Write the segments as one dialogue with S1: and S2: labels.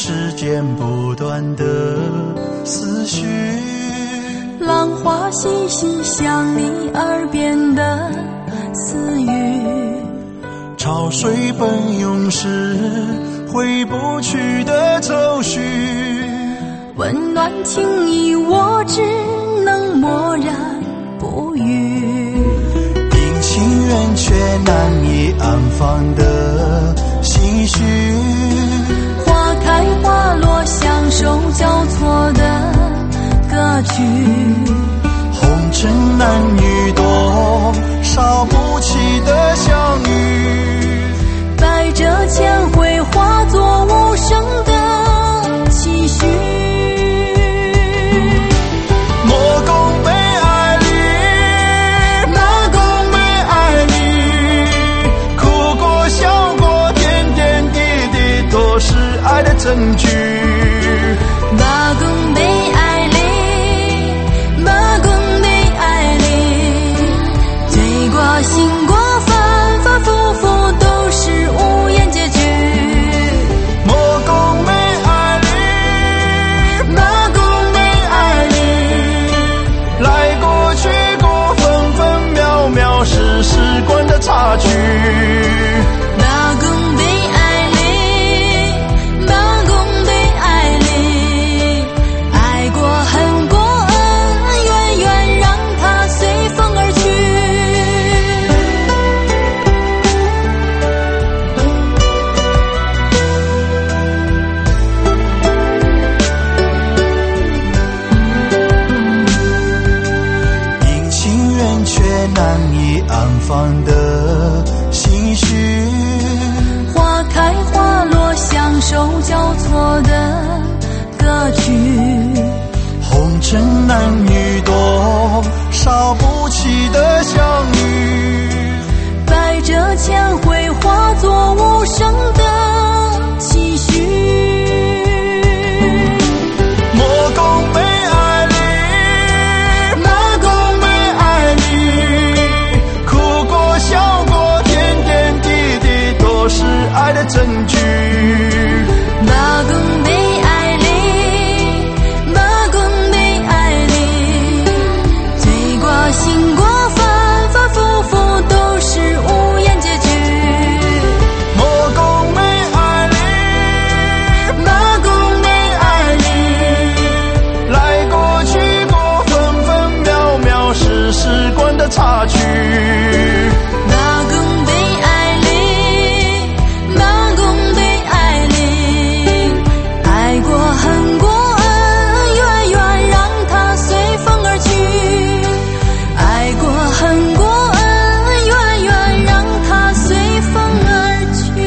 S1: 时间不断的思绪，
S2: 浪花细细像你耳边的私语，
S1: 潮水奔涌时回不去的愁绪，
S2: 温暖情谊我只能默然不语，
S1: 阴晴圆缺难以安放的唏嘘，
S2: 花开花落相守交错的歌曲，
S1: 红尘男女多少不起的相遇，
S2: 百折千回化作无声的期许，
S1: 莫共悲爱侣，莫共悲爱侣，哭过笑过点点滴滴都是爱的证据，
S2: 马公悲爱里，马公悲爱里，醉过醒过反反复复都是无言结局，
S1: 莫共悲爱侣，
S2: 马公悲爱里，
S1: 来过去过分分秒秒是时光的差距，
S2: 马公悲爱里，马公悲爱里，爱过恨过恩怨怨让它随风而去，
S1: 阴晴圆缺难以安放的唏嘘，
S2: 花开花落相守交错的歌曲，
S1: 红尘男女多少不起的相遇，
S2: 百折千回化作无声的期许，
S1: 莫共悲爱侣，
S2: 马公悲
S1: 爱侣，哭过笑过点点滴滴都是爱的证据，
S2: 马公悲爱里，马公悲爱里，醉过醒过反反复复都是无言结局，
S1: 莫共悲爱侣，
S2: 马公悲爱里，
S1: 来过去过分分秒秒是时光的差距，
S2: 马公悲爱里，马公悲爱里，爱过恨过恩怨怨让它随风而去，爱过恨过恩怨怨让它随风而去。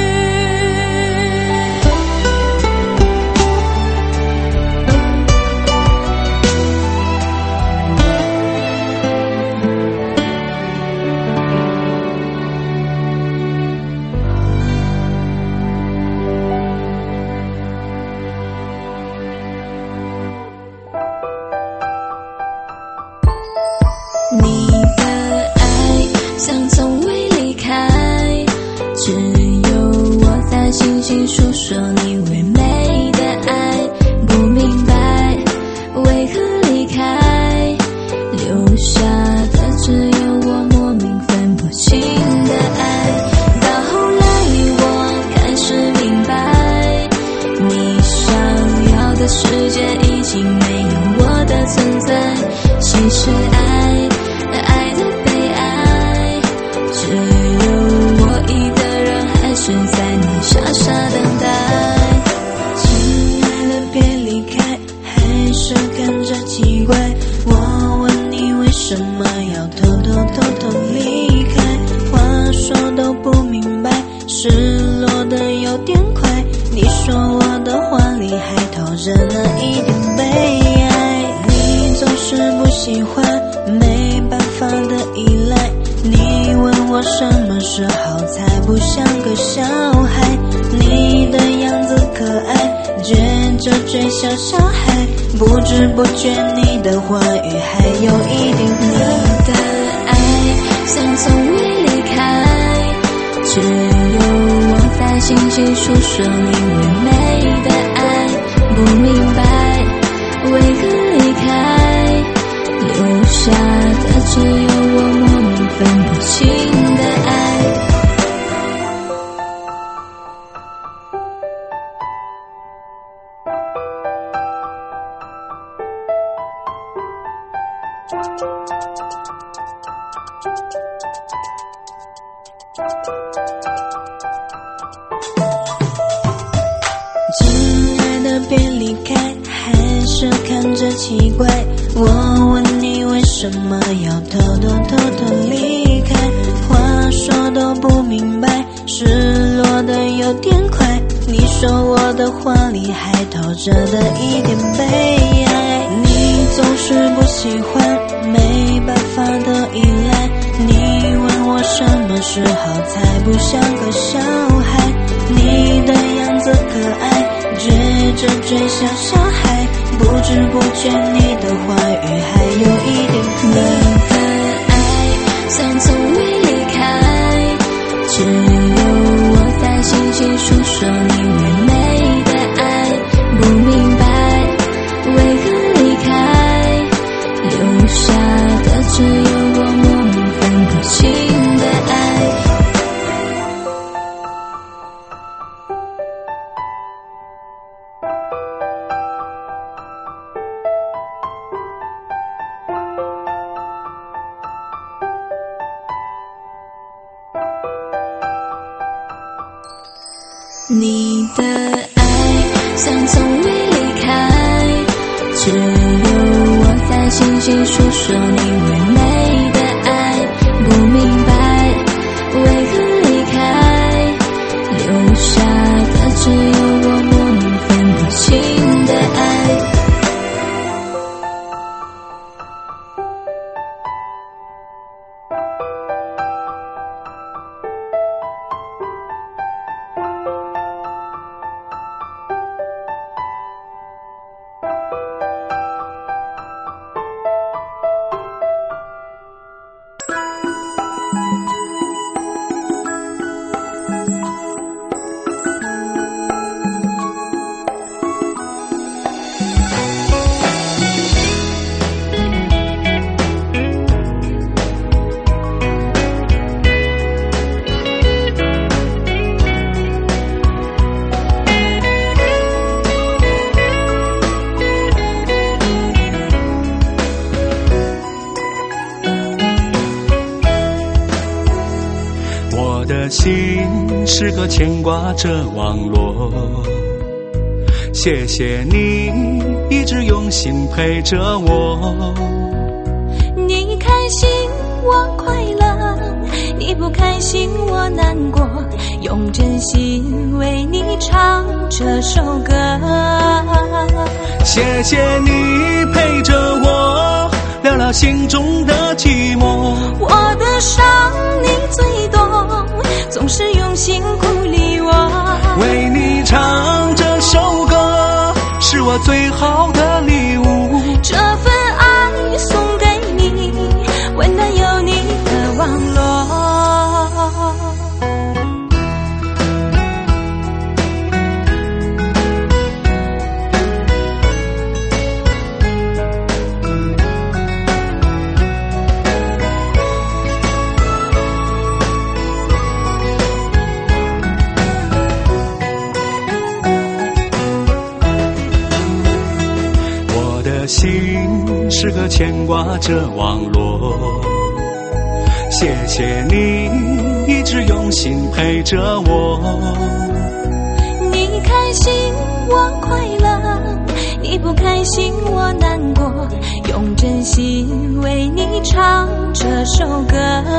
S2: 你的爱像从未离开，只有我在轻轻诉说你唯美的爱，不明白为何离开，留下的只有我莫名分不清的爱，到后来我开始明白，你想要的世界已经没有我的存在，其实爱的悲哀，只有我一个人还是在你傻傻等待，亲爱的别离开，还是感着奇怪，我问你为什么要偷偷离开，话说都不明白，失落的有点快，你说我的话里还透着那一点悲哀，你总是不喜欢没办法的依赖，你问我什么时候才不像个小孩，你的样子可爱，倔着嘴像小孩，不知不觉你的话语还有一点你的爱像从未离开，只有我在轻轻诉说你唯美的爱， 亲爱的别离开，还是看着奇怪，我问你为什么要偷偷离开，话说都不明白，失落的有点快，你说我的话里还透着的一点悲哀，你总是不喜欢没办法的依赖，你问我什么时候才不像个小孩，你的样子可爱，撅着嘴像小孩，不知不觉你的话语还有一点可爱，像从未离开，只有我在轻轻诉说你唯美的爱，不明白为何离开，留下的只有我默默分不清的爱。你的爱像从未离开，只有我在轻轻诉说你唯美的爱，不明白为何离开，留下的只有我默默分不清的爱。
S1: 心时刻牵挂着网络，谢谢你一直用心陪着我。
S2: 你开心我快乐，你不开心我难过，用真心为你唱这首歌。
S1: 谢谢你陪着我，聊聊心中的寂寞。
S2: 我的伤你最懂，总是用心鼓励我。
S1: 为你唱这首歌，是我最好的礼物。
S2: 这份爱送给你，温暖有你的网络。
S1: 心时刻牵挂着网络，谢谢你一直用心陪着我。
S2: 你开心我快乐，你不开心我难过，用真心为你唱这首歌。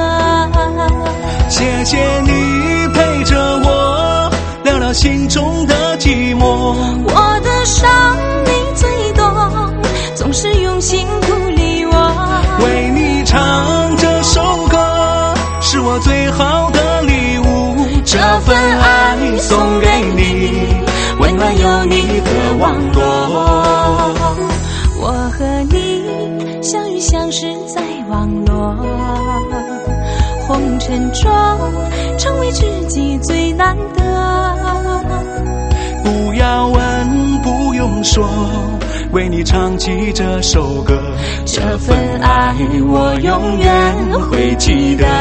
S1: 谢谢你陪着我，聊聊心中的寂寞。
S2: 我的伤你最懂，总是用心鼓励我。
S1: 为你唱这首歌，是我最好的礼物。这份爱送给你，温暖有你的网络。
S2: 我和你相遇相识在网络，红尘中成为知己最难得。
S1: 不要问不用说，为你唱起这首歌，这份爱我永远会记得。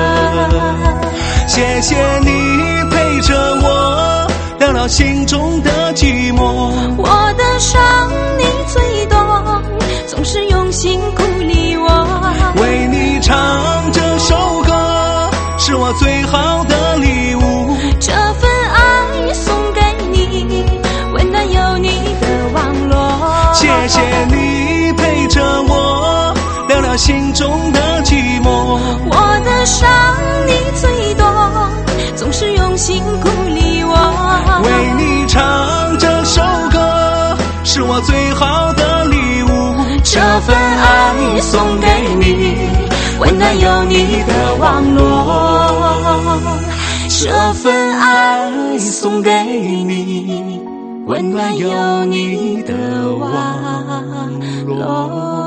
S1: 谢谢你陪着我，聊聊心中的寂寞。
S2: 我的伤你最懂，总是用心鼓励我。
S1: 下心中的寂寞。
S2: 我的伤你最多，总是用心鼓励我。
S1: 为你唱这首歌，是我最好的礼物。
S2: 这份爱送给你，温暖有你的网络。这份爱送给你，温暖有你的网络。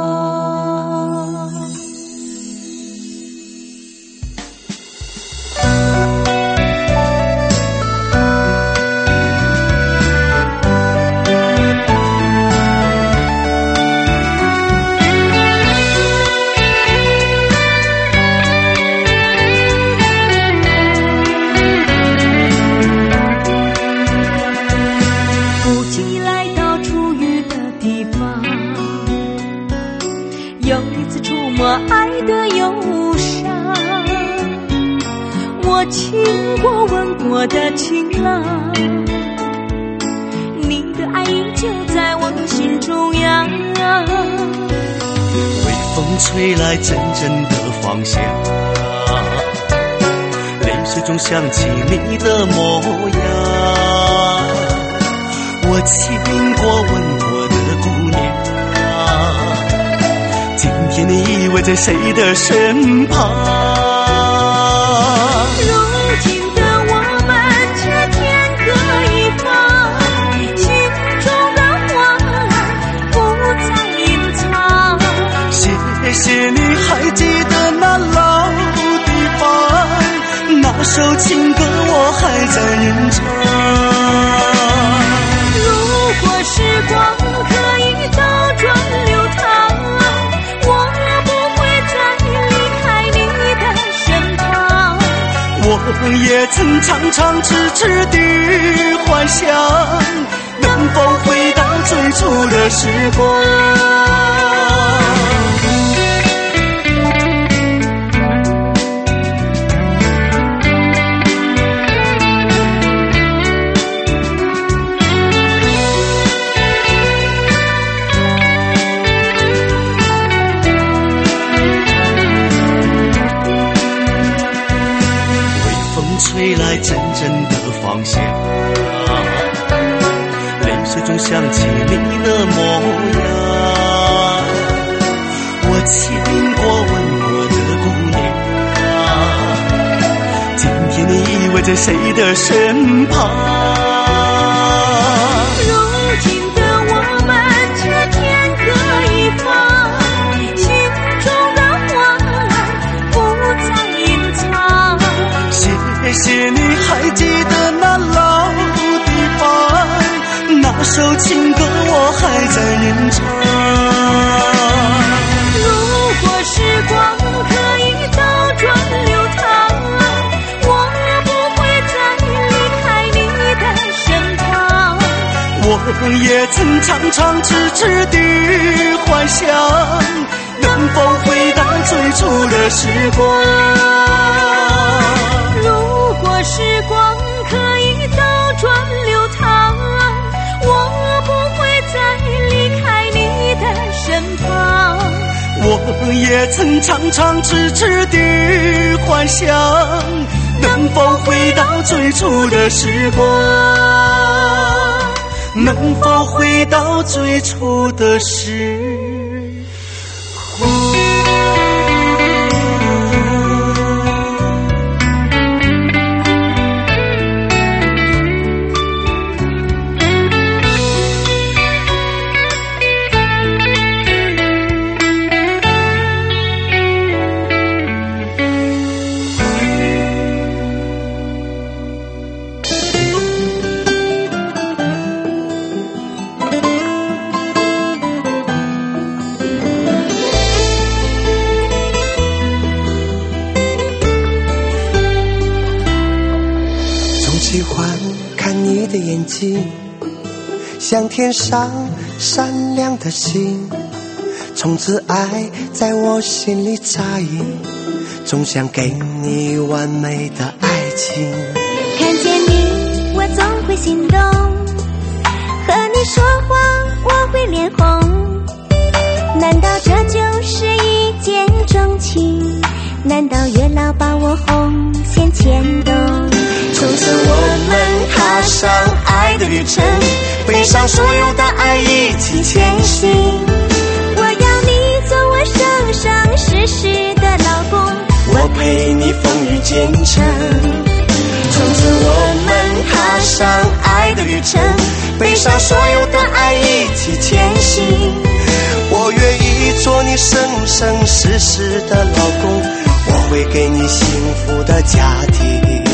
S2: 爱的忧伤，我亲过吻过的情郎，你的爱依旧在我心中央。
S1: 微风吹来阵阵的芳香，泪水中想起你的模样。我亲过吻过的姑娘，今天你依偎在谁的身旁？
S2: 如今的我们却天各一方，心中的话不再隐藏。
S1: 谢谢你还记得那老地方，那首情歌我还在吟唱。
S2: 如果时光可以倒转流淌，
S1: 我也曾常常痴痴地幻想，能否回到最初的时光。吹来阵阵的芳香，泪水中想起你的模样。我亲过吻过的姑娘，今天你依偎在谁的身旁？
S2: 如今的我们却天各一方，心中的话不再隐藏。
S1: 谢谢你还记得那老地方，那首情歌我还在吟唱。
S2: 如果时光可以倒转流淌，我不会再离开你的身旁。
S1: 我也曾常常痴痴地幻想，能否回到最初的时光。
S2: 如果时光可以倒转流淌，我不会再离开你的身旁。
S1: 我也曾常常痴痴地幻想，能否回到最初的时光，能否回到最初的时光。
S3: 喜欢看你的眼睛，像天上闪亮的星，从此爱在我心里扎营，总想给你完美的爱情。
S2: 看见你我总会心动，和你说话我会脸红，难道这就是一钟情，难道月老把我红线牵动？
S3: 从此我们踏上爱的旅程，背上所有的爱一起前行。
S2: 我要你做我生生世世的老公，
S3: 我陪你风雨兼程。从此我们踏上爱的旅程，背上所有的爱一起前行。我愿意做你生生世世的老公，我会给你幸福的家庭。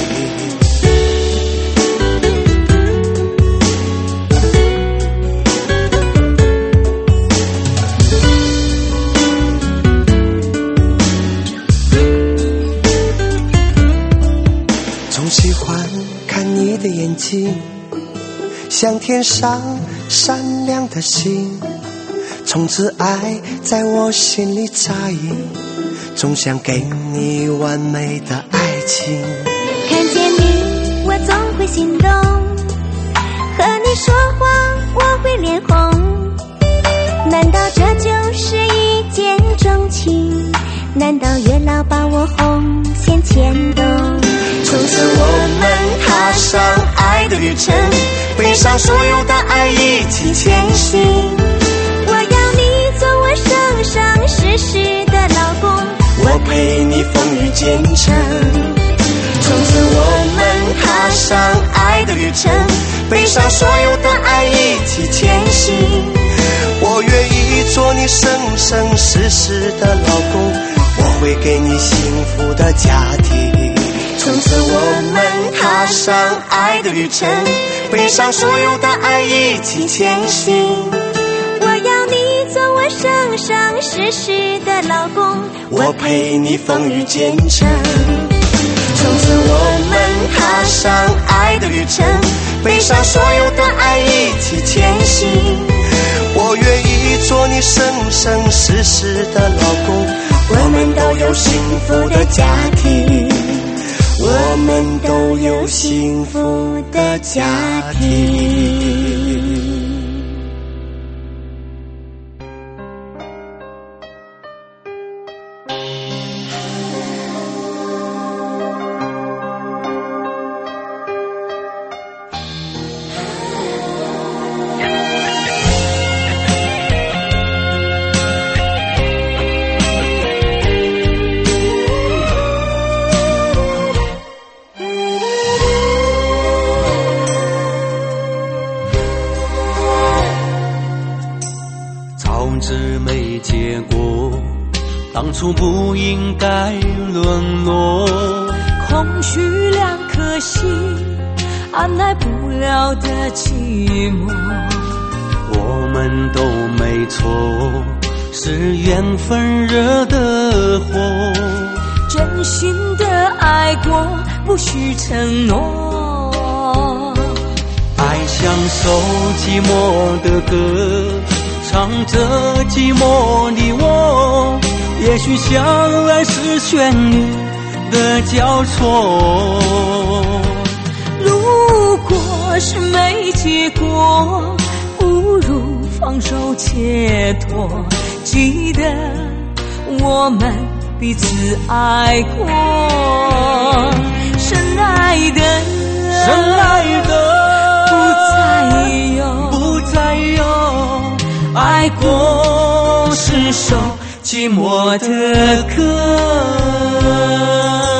S3: 总喜欢看你的眼睛，像天上闪亮的星，从此爱在我心里扎营，总想给你完美的爱情。
S2: 看见你我总会心动，和你说话我会脸红，难道这就是一见钟情？难道月老把我红线牵动？
S3: 从此我们踏上爱的旅程，背上所有的爱一起前行。
S2: 我要你做我生生世世的老公，
S3: 我陪你风雨兼程。从此我们踏上爱的旅程，背上所有的爱一起前行。我愿意做你生生世世的老公，我会给你幸福的家庭。从此我们踏上爱的旅程，背上所有的爱一起前行。
S2: 我要你做我生生世世的老公，
S3: 我陪你风雨兼程。从此我们踏上爱的旅程，背上所有的爱一起前行。我愿意做你生生世世的老公，我们都有幸福的家庭，我们都有幸福的家庭。
S1: 当初不应该沦落，
S4: 空虚两颗心，按耐不了的寂寞。
S1: 我们都没错，是缘分惹的祸。
S4: 真心的爱过，不许承诺。
S1: 爱像首寂寞的歌，唱着寂寞的我。也许相爱是旋律的交错，
S4: 如果是没结果，不如放手解脱。记得我们彼此爱过，深爱的不再有，爱过是首寂寞的歌。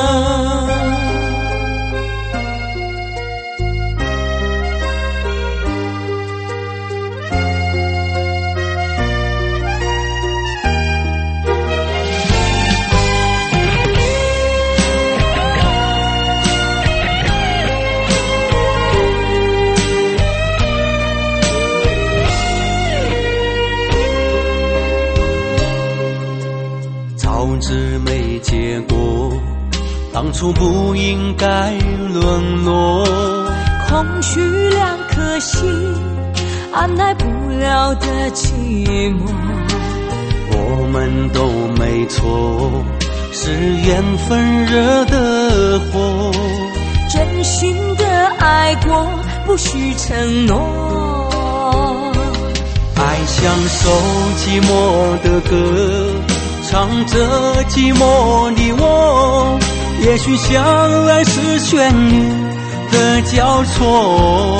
S4: 当初不应该沦落， 空虚两颗心，按耐不了的寂寞。
S1: 我们都没错，是缘分惹的祸。
S4: 真心的爱过，不许承诺。
S1: 爱像首寂寞的歌，
S5: 唱着寂寞的我，也许相爱是旋律的交错。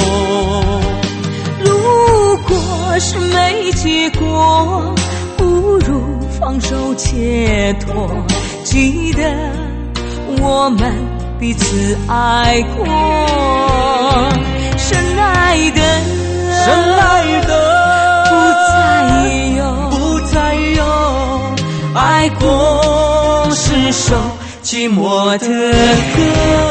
S4: 如果是没结果，不如放手且拖。记得我们彼此爱过，深爱的不再有爱过是首寂寞的歌，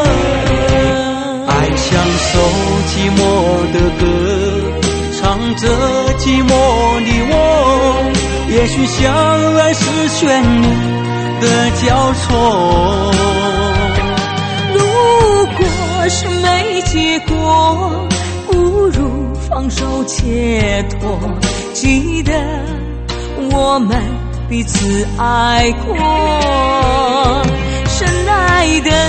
S5: 爱像首寂寞的歌，唱着寂寞的我，也许相爱是旋律的交错。
S4: 如果是没结果，不如放手且拖。记得我们彼此爱过，深爱的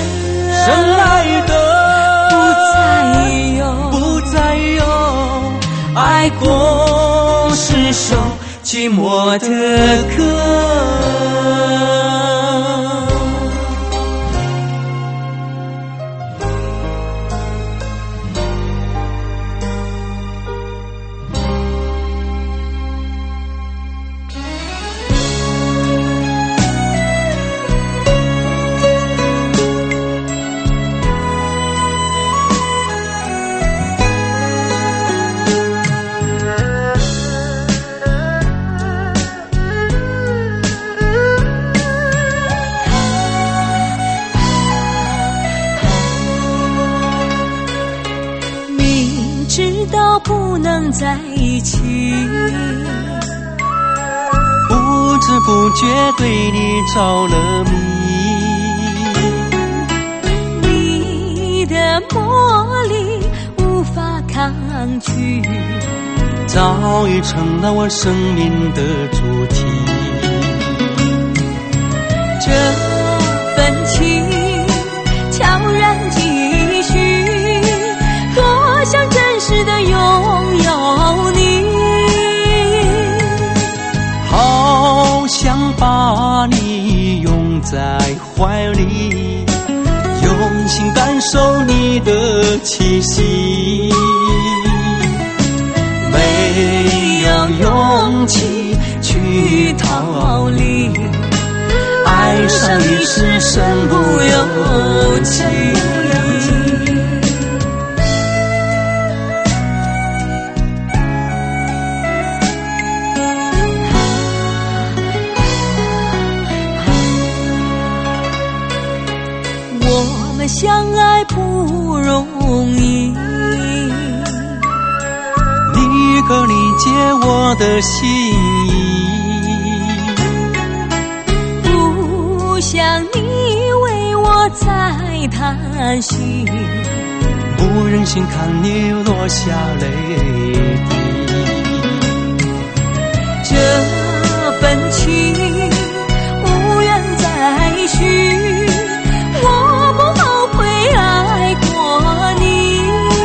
S4: 不再有爱过是首寂寞的歌。不能在一起，
S5: 不知不觉对你着了迷，
S4: 你的魔力无法抗拒，
S5: 早已成了我生命的主题。
S4: 这份情悄然继续，多想真实的拥有你，
S5: 好想把你拥在怀里，用心感受你的气息。没有勇气去逃离，爱上你是身不由己。
S4: 我们相爱不容易，
S5: 你可理解我的心意，
S4: 不想你为我再叹息，
S5: 不忍心看你落下泪滴。
S4: 这份情无缘再续，我不后悔爱过你，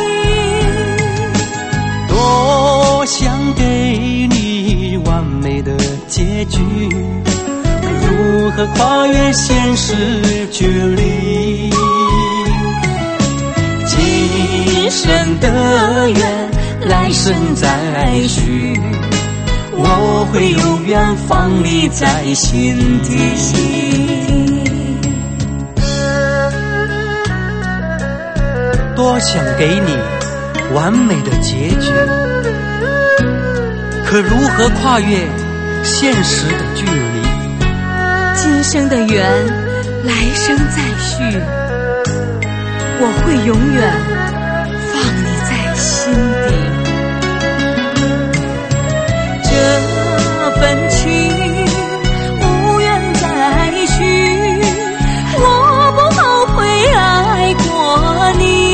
S5: 多想给你完美的结局，如何跨越现实距离？今生的缘，来生再续，我会永远放你在心底。多想给你完美的结局，可如何跨越现实的距离？
S4: 今生的缘，来生再续，我会永远放你在心底。这份情无缘再续，我不后悔爱过你，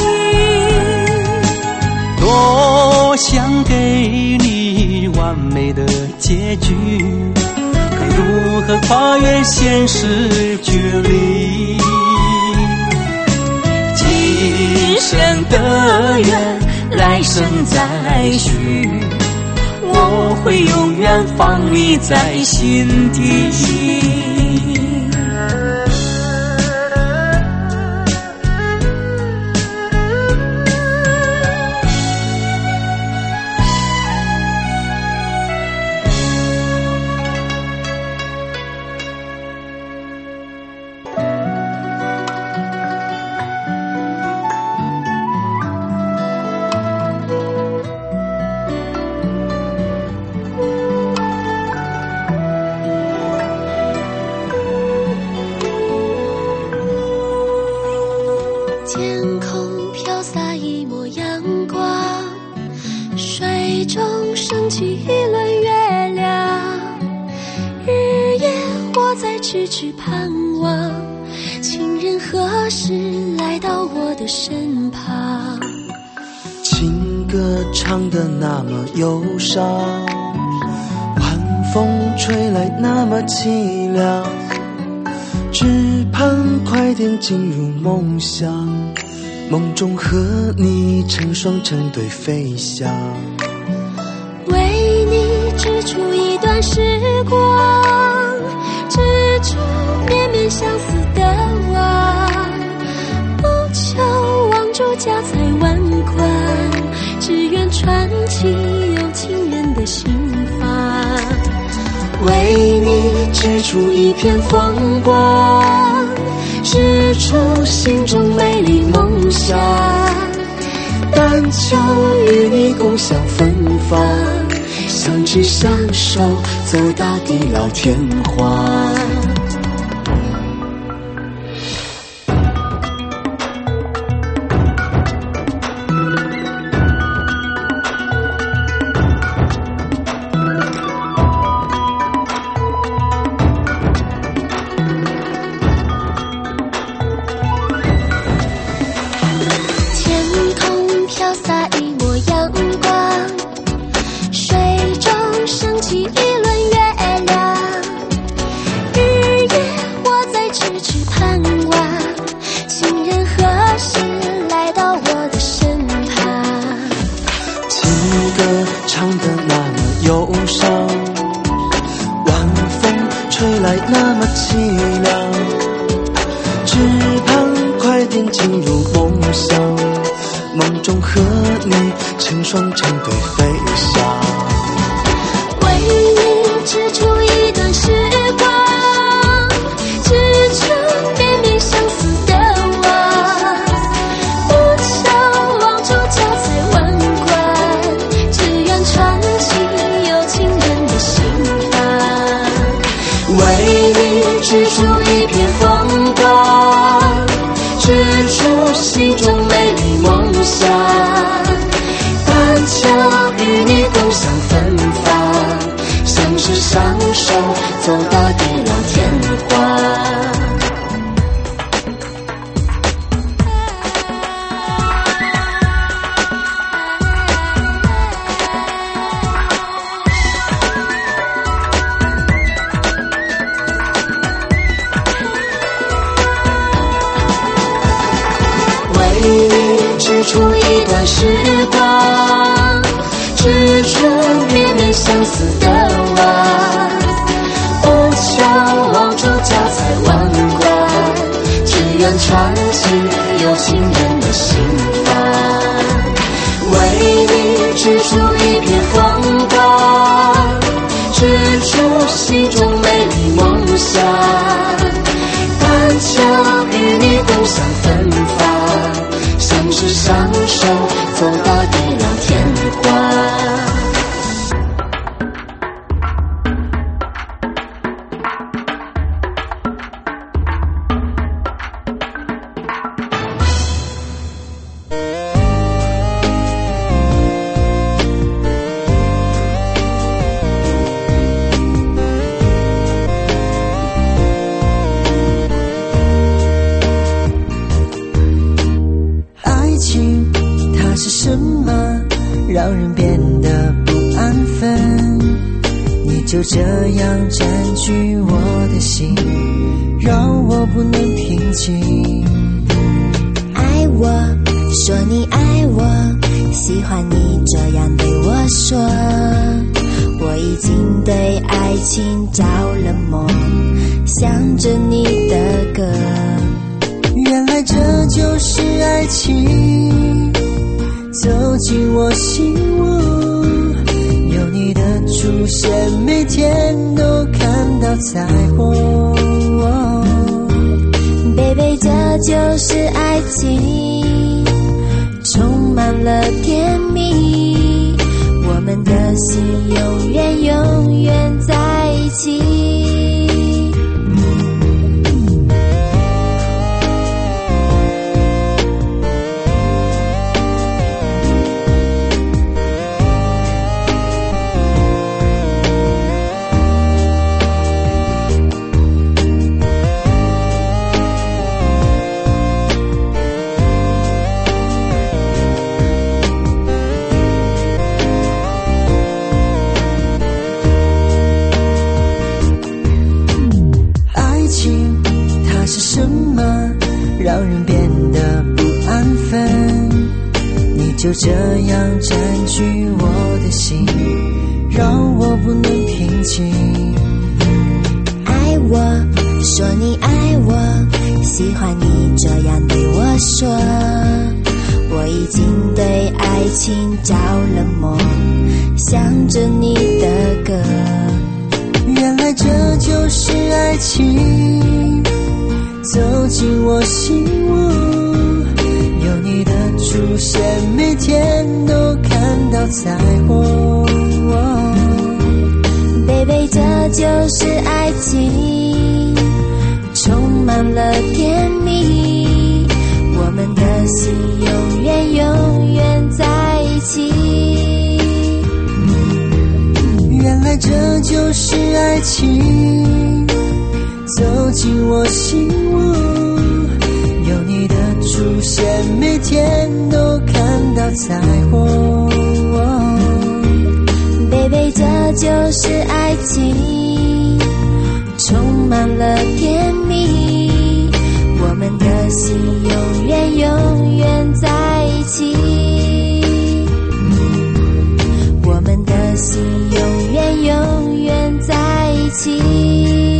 S5: 多想给你完美的结局，可如何跨越现实距离？今生的缘，来生再续，我会永远
S4: 然放你在心底。
S2: 天空飘洒一抹阳光，水中升起一轮月亮，日夜我在痴痴盼望，情人何时来到我的身旁。
S3: 情歌唱得那么忧伤，晚风吹来那么凄凉，只盼快点进入梦乡，梦中和你成双成对飞翔。
S2: 为你织出一段时光，织出绵绵相思的网，不求望住家财万贯，只愿传奇有情人的心房。
S3: 为你织出一片风光，织出心中美丽梦想，但求与你共享芬芳，相知相守，走到地老天荒。 唱得那么忧伤，晚风吹来那么凄凉，只盼快点进入梦乡，梦中和你成双成对飞翔。
S2: 为你织出一段时光，织出绵绵相思的网，不求望住家财万贯，只愿传奇有情人的心房。
S3: 为你织出一片风光，织出心中美丽梦想，但求与你共享芬芳，相知相守，走到地老天荒。为你织出一段时光，织出绵绵相思的网，不求望住家财万贯，只愿传奇有情人的心房。为你织出一片风光，织出心中美丽梦想，但求与你共享芬芳，相知相守，走到地老天荒。
S6: 爱情它是什么，让人变得不安分？你就这样占据我的心，让我不能平静。
S2: 爱我，说你爱我，喜欢你这样对我说，我已经情着了魔，想着你的歌。
S6: 原来这就是爱情，走进我心窝，有你的出现，每天都看到彩虹。
S2: Baby， 这就是爱情，充满了甜蜜，我们的心永远永远在一起。
S6: 让人变得不安分，你就这样占据我的心，让我不能平静。
S2: 爱我，说你爱我，喜欢你这样对我说，我已经对爱情着了魔，想着你的歌。
S6: 原来这就是爱情，走进我心窝，有你的出现，每天都看到彩虹。
S2: Baby， 这就是爱情，充满了甜蜜，我们的心永远永远在一起。
S6: 原来这就是爱情，走进我心窝，有你的出现，每天都看到彩虹。
S2: Baby， 这就是爱情，充满了甜蜜，我们的心永远永远在一起。我们的心永远永远在一起。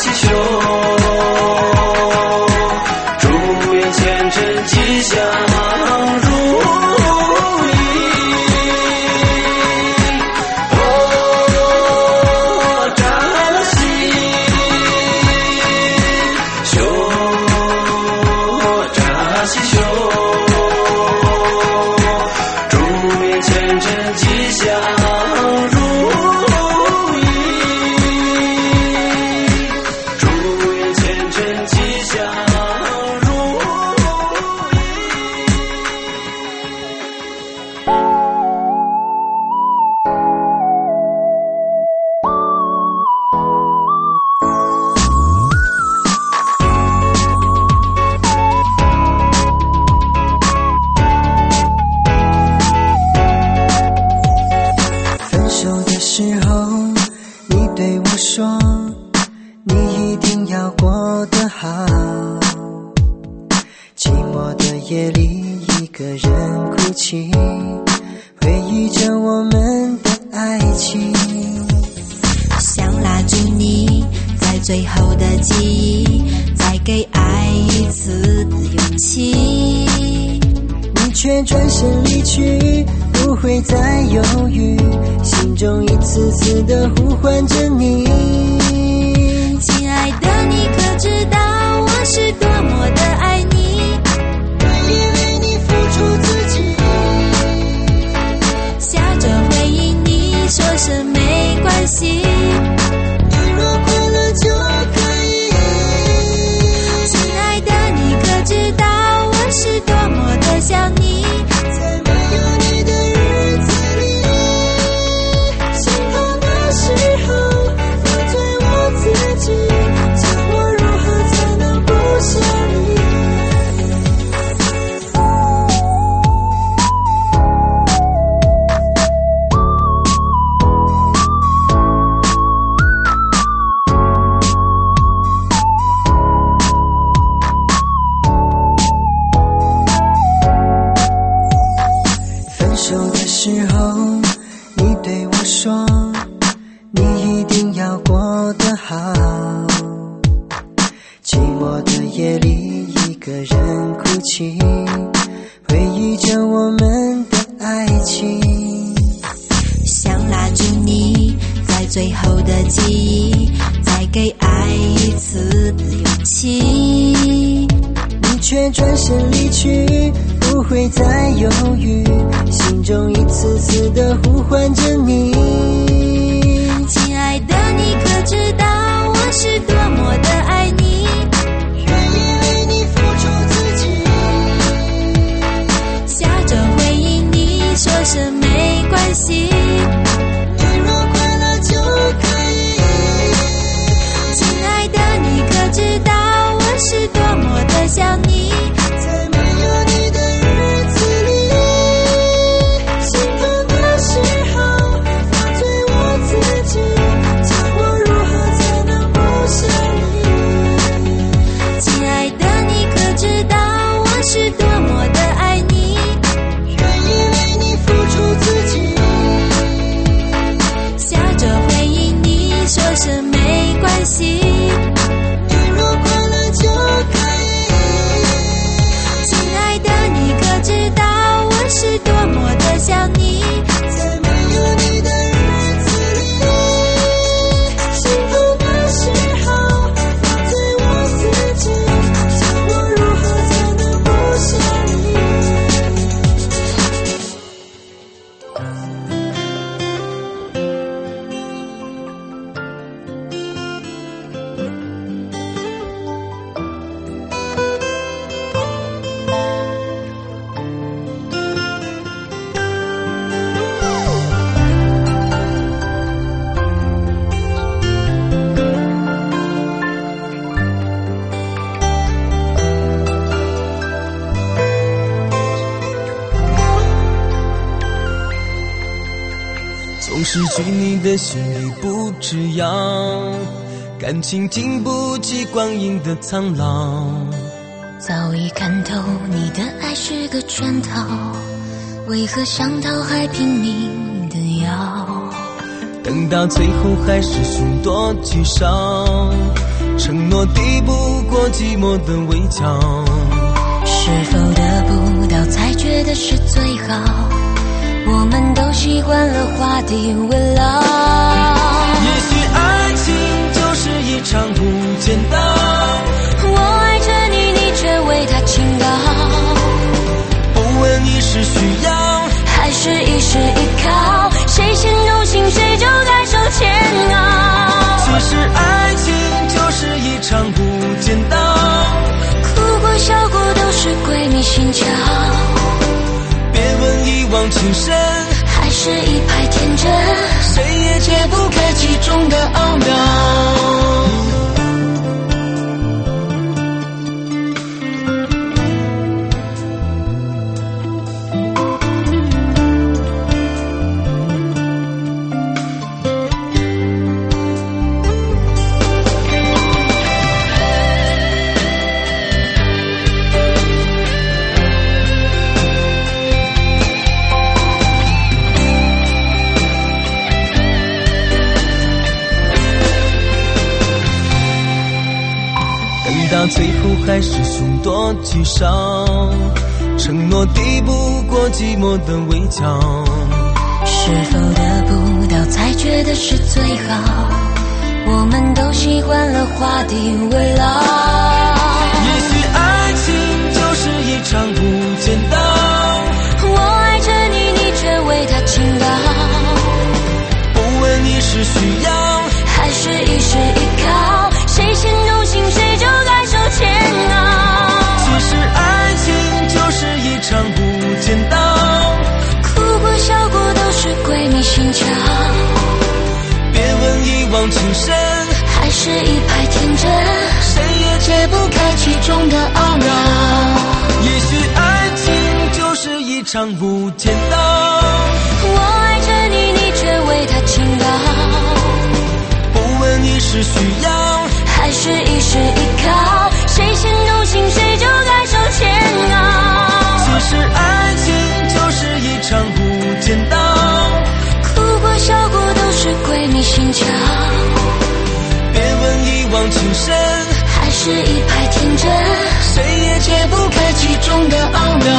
S5: 喜修，祝愿前程吉祥如意。哦，扎西修，扎西修，祝愿前程吉祥如意。
S6: 分手的时候，你对我说，你一定要过得好。寂寞的夜里，一个人哭泣，回忆着我们的爱情。
S2: 想拉住你，在最后的记忆，再给爱一次的勇气。
S6: 你却转身离去，不会再犹豫，心中一次次的呼唤着你。
S2: 亲爱的，你可知道我是多么的爱你？
S6: 愿意为你付出自己，
S2: 笑着回应你，说声没关系。
S6: 你若快乐就可以。
S2: 亲爱的，你可知道我是多么的想你？
S6: 在没有你的日子里，心痛的时候得罪我自己，叫我如何才能不想你？分手的时候，你对我说，你一定要过得好。寂寞的夜里，一个人哭泣，回忆着我们的爱情。
S2: 想拉住你，在最后的记忆，再给爱一次的勇气。
S6: 你却转身离去，不会再犹豫，心中一次次的呼唤着你。
S2: 亲爱的，你可知道我是多么的爱你？
S6: 愿意为你付出自己，
S2: 笑着回应你，说声没关系。
S6: 你若快乐就可以。
S2: 亲爱的，你可知道我是多么的想你？
S6: 在没有你的日子里，心痛的时候得罪我自己，叫我如何才能不想你？
S2: 亲爱的，你可知道我是多么的爱你？
S6: 愿意为你付出自己，
S2: 笑着回应你，说声没关系。
S6: 你若快乐就可以。
S2: 亲爱的，你可知道我是多么的想你？
S6: 在没有你的日子里，心痛的时候得罪我自己，叫我如何才能不想你？
S1: 总失去你的心里不这样，感情经不起光阴的苍老。
S2: 早已看透你的爱是个圈套，为何想逃还拼命的要？
S1: 等到最后还是许多聚少， 承诺抵不过寂寞的围墙。
S2: 是否得不到才觉得是最好？我们都习惯了画地为牢。
S1: 也许爱情就是一场无间道，
S2: 我爱着你，你却为他倾倒。
S1: 不问你是需要
S2: 还是一时依靠，谁先动心谁就该受煎熬。
S1: 其实爱情就是一场无间道，
S2: 哭过笑过都是鬼迷心窍。
S1: 别问一往情深
S2: 还是一派天真，
S1: 谁也解不开其中的奥妙。到最后还是凶多吉少，承诺抵不过寂寞的围墙。
S2: 是否得不到才觉得是最好？我们都习惯了画地为牢。
S1: 也许爱情就是一场无间道，
S2: 我爱着你，你却为他倾倒。
S1: 不问你是需要
S2: 还是一时依靠，谁先动心谁就该受煎熬。
S1: 其实爱情就是一场无间道，
S2: 哭过笑过都是鬼迷心窍。
S1: 别问一往情深
S2: 还是一派天真，
S1: 谁也解不开其中的奥妙。也许爱情就是一场无间道，
S2: 我爱着你，你却为他倾倒。
S1: 不问你是需要
S2: 还是一时依靠，谁先动心谁就该受煎熬。
S1: 其实爱情就是一场无间道，
S2: 哭过笑过都是鬼迷心窍。
S1: 别问一往情深
S2: 还是一派天真，
S1: 谁也解不开其中的奥妙。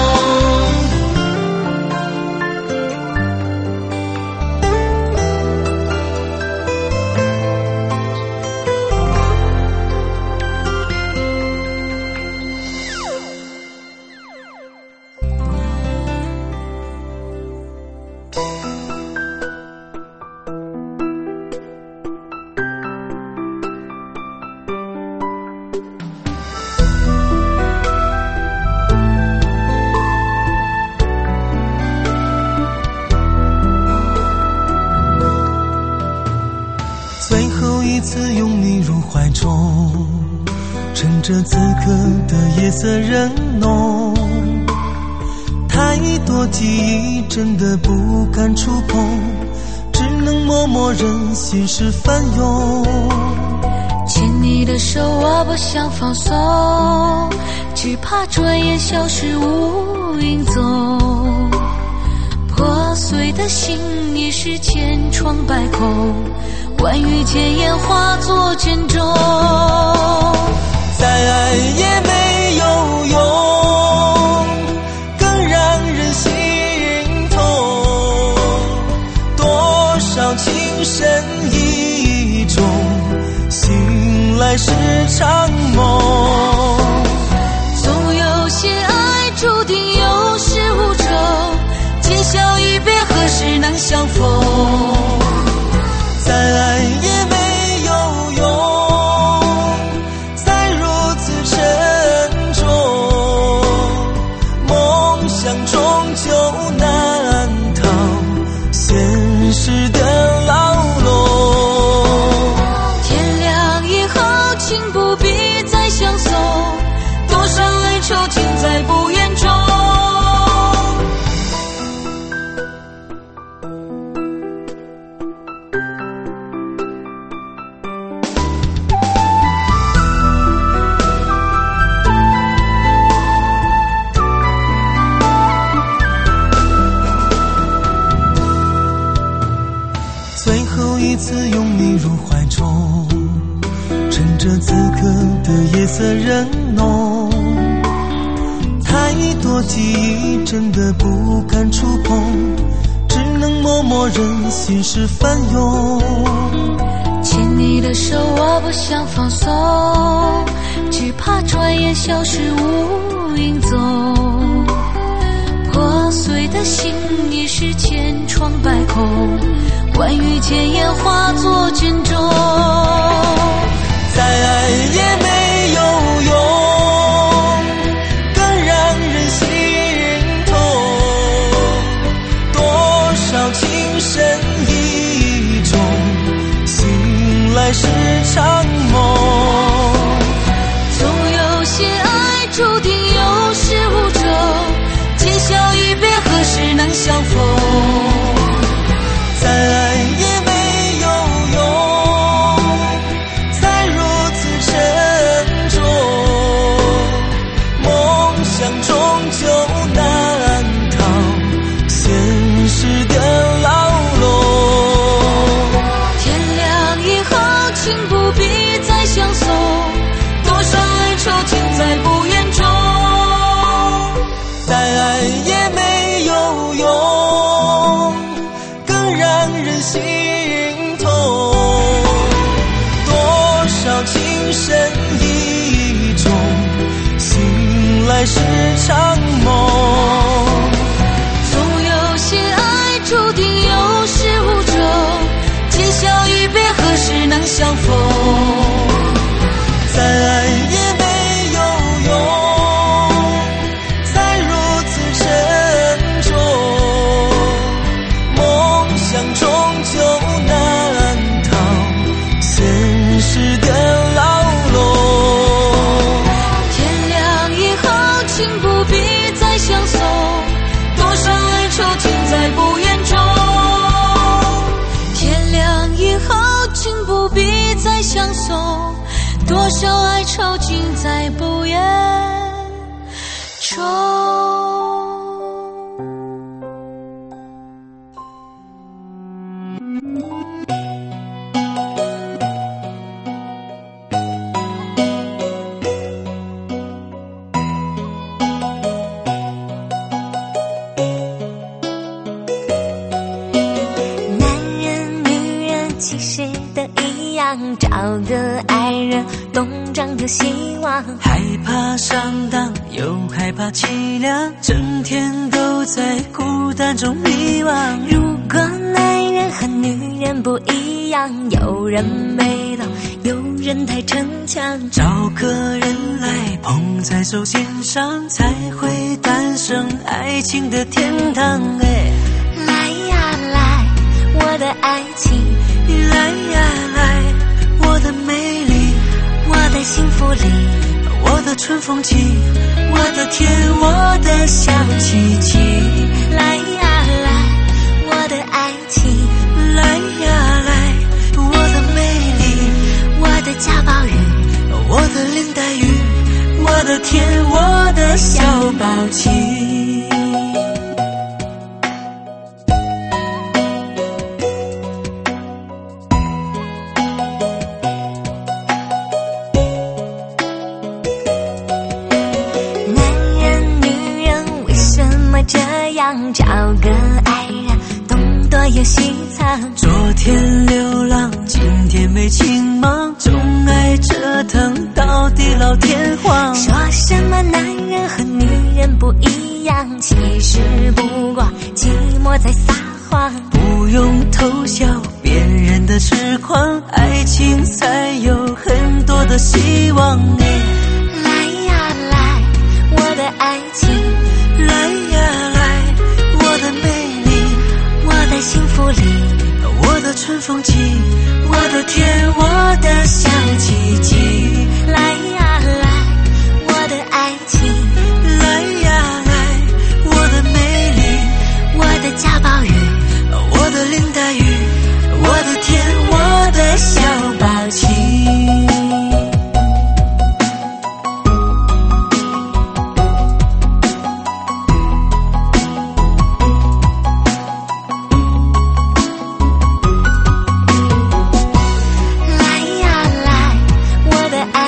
S1: 最后一次拥你入怀中，趁着此刻的夜色仍浓，太多记忆真的不敢触碰，只能默默任心事翻涌。
S2: 牵你的手我不想放松，只怕转眼消失无影踪。破碎的心一时千疮百孔，万语千言化作珍重。
S1: 再爱也没有用，更让人心痛。多少情深意重，醒来是场梦。
S2: 总有些爱注定有始无终，今宵一别何时能相逢？
S1: 再爱也没有用，再如此沉重，梦想终究难逃现实的牢笼。
S2: 天亮以后请不必再相送，多少哀愁尽在不言中。最后一次拥你入怀中，趁着
S1: 此刻的夜色仍浓，太多记忆真的不敢触碰，只能默默任心事翻涌。
S2: 牵你的手我不想放松，只怕转眼消失无影踪。破碎的心已是千疮百孔，万语千言化作卷轴。
S1: 再爱也没有用，更让人心痛。多少情深意重，醒来是场梦。
S2: 总有些爱注定有始无终，今宵一别何时能相逢？
S1: 再爱也没有用，再如此沉重，梦想终究难逃现实的牢笼。
S2: 天亮以后请不必再相送，多少哀愁尽在不言中。
S1: 再爱也没有用，更让人心痛。多少情深意重，醒来是场梦。
S2: 总有些爱注定有始无终，今宵一别何时能相逢？
S1: 再爱也没有用，再如此沉重，梦想终究难逃现实的牢笼。
S2: 天亮以后请不必再相送，多少哀愁尽在不言中。天亮以后请不必再相送，多少哀愁尽在不言中。
S7: 男人女人其实都一样，找个爱人东张有希望。
S5: 害怕上当，又害怕凄凉，整天都在孤单中迷惘。
S7: 如果男人和女人不一样，有人没道，有人太逞强，
S5: 找个人来捧在手心上，才会诞生爱情的天堂。
S7: 来呀来，我的爱情，
S5: 来呀来，我的美丽，
S7: 我的幸福里，
S5: 我的春风起，我的天，我的小奇迹。
S7: 来呀来，我的爱情，
S5: 来呀来，我的美丽，
S7: 我的贾宝玉，
S5: 我的林黛玉，我的天，我的小宝旗。
S7: 男人女人为什么这样，找个爱人东躲又西藏。
S5: 昨天流浪，今天没情忙，总爱折腾到地老天荒。
S7: 说什么男人和女人不一样，其实不过寂寞在撒谎。
S5: 不用偷笑别人的痴狂，爱情才有很多的希望。
S7: 来呀来，我的爱情，
S5: 来呀来，我的美丽，
S7: 我的幸福里，
S5: 我的春风起，我的天，我的小奇迹。
S7: 来呀来，我的爱情，
S5: 来呀来，我的美丽，
S7: 我的贾宝玉，
S5: 我的林黛玉，我的天，我的小宝旗。
S7: 来呀来，我的爱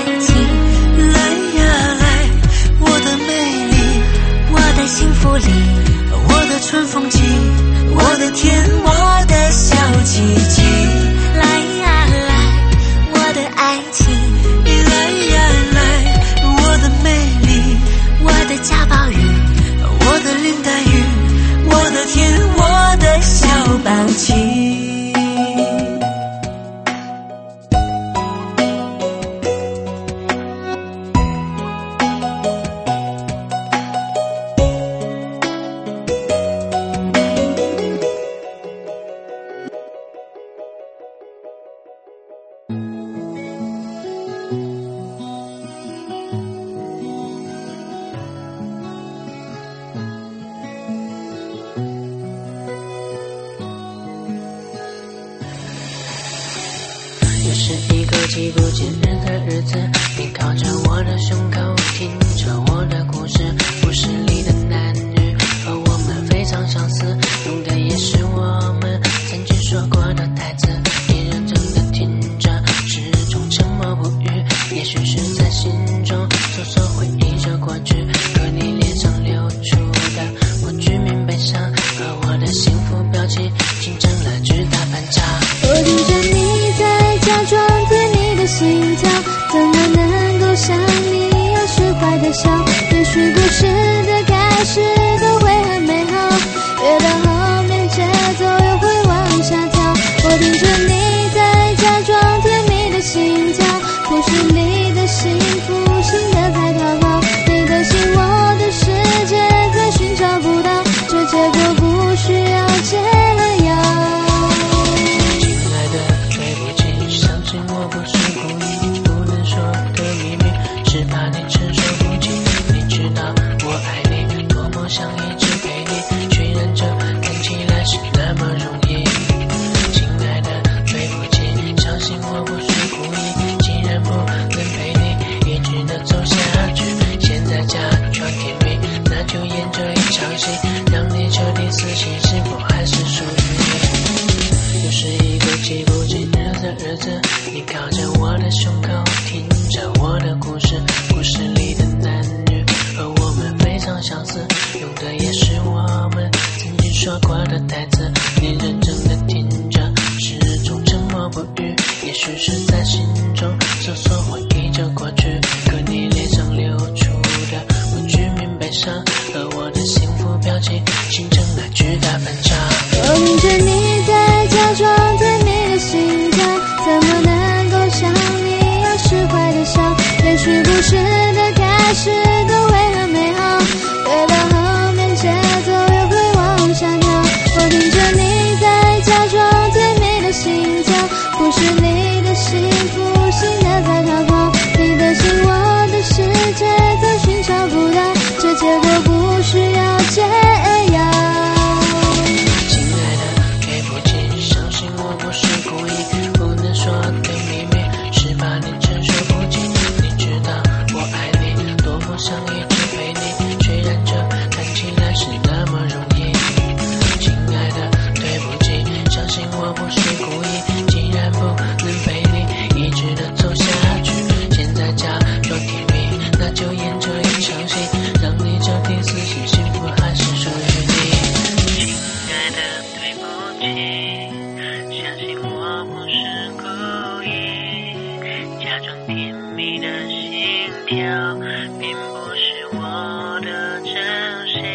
S8: 记不见日的日子，你靠着我的胸口，听着我的故事，故事里的男女和我们非常相似，用的也是我们曾经说过的台词。你认真的听着，始终沉默不语，也许是在心中搜索回忆着过去，可你脸上流出的我居民悲伤和我的幸福表情形成了巨大反差。
S2: 我听着你在假装甜蜜的心跳，怎么能够像你一样释怀的笑？也许故事的开始都会很美好，越到后面节奏又会往下跳。我听着你在假装甜蜜的心跳，故事里的幸福新的在逃跑，你的心我的世界再寻找不到，这结果不需要这样。
S8: 亲爱的，对不起，相信我不是故意，不能说的秘密是怕你承受不起。你知道我爱你，多么想一直陪你，虽然这看起来是那么容易。亲爱的，对不起，相信我不是故意，既然不能陪你一直的走下去，现在假装甜蜜，那就演这一场戏，让你彻底死心，幸福还是属于你。又是一个记不清日的日子，你靠着我的胸口，听着我的故事，故事里的男女和我们非常相似，用的也是我们曾经说过的台词。你认真的听着，始终沉默不语，也许是在心中搜索回忆着过去，可你脸上流出的我居民悲伤和我的幸福表情形成了巨大反差。
S2: 我听着你在假装甜蜜的心跳，怎么能够像你一样释怀的笑？也许故事的开始都会很美好，越到后面节奏又会往下跳。我听着你在假装甜蜜的心跳，故事里的幸福新的在逃跑，你的心我的世界再寻找不到，这结果不需要这样。
S8: 亲爱的，对不起，相信我不是故意，不能说的秘密是怕你承受不起。你知道我爱你，多么想一直陪你，虽然这看起来是那么容易。亲爱的，对不起，相信我不是故意，既然不能陪你一直的走下去，现在假装甜蜜，那就演这一场戏，让你彻底死心，幸福还是属于你。亲爱的，对不起，相信我不是故意，假装甜蜜的心跳，并不是我的真心。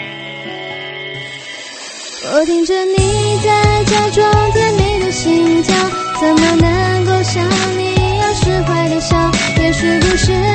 S2: 我听着你在假装甜蜜的心跳，怎么能够像你一样释怀的笑？也许故事